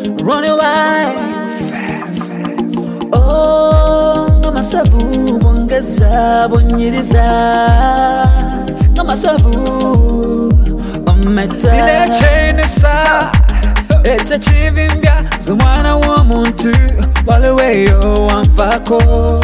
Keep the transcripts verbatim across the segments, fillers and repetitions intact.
run away. Oh, ngamasavu bongeza bonyiriza ngamasavu ometa ile chenesa echa chivimbya zomwana w'omuntu waleweyo wamfako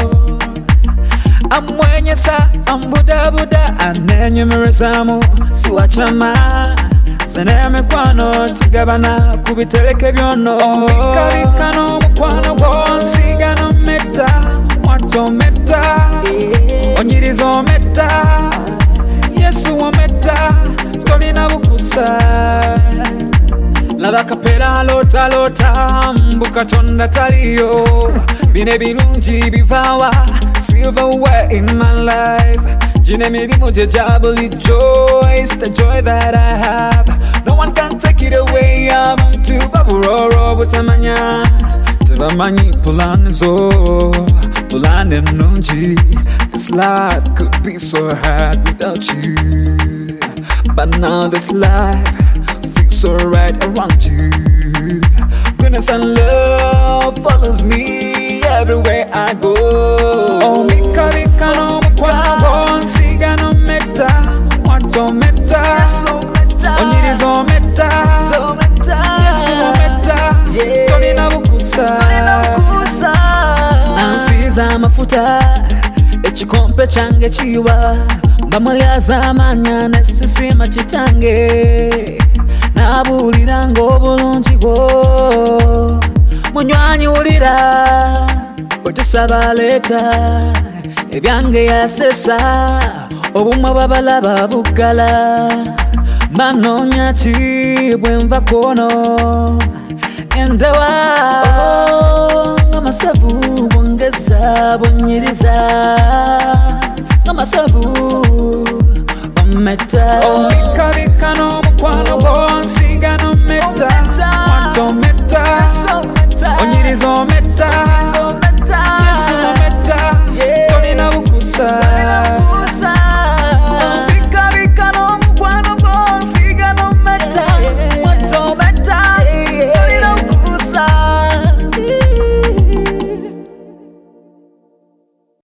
amwenyesa ambudabuda anenyemerezamu siwachama senemekwano tugabana kubitereke byono bikabikano mukwano gwonsigano meta mwato meta onyirizo meta yesu wameta tolina bukusa laba kapera lota lota mbukatonda taliyo bine birungi bivawa silverware in my life jine mirimo jejabuli joy it's the joy that I have no one can take it away abantu baburoro butamanya tebamanyi pulani zo pulani nungi this life could be so hard without you but now this life so right around you. Goodness and love follows me everywhere I go. Oh, mika mika no mkwano siga no meta mwato meta onyirizo meta yesu meta tolina bukusa nansiza mafuta echikompe change chiwa mbamulyaza amanya nesisima chitange nabulira ng'obulungi bwo munywanyi wulira otusaba leeta ebyange yasesa obumwe bw'abalaba buggala manoonya ki bwe nva kwono endewa ng'amasavu bwongeza bonyiriza ng'amasavu ometa omikabikano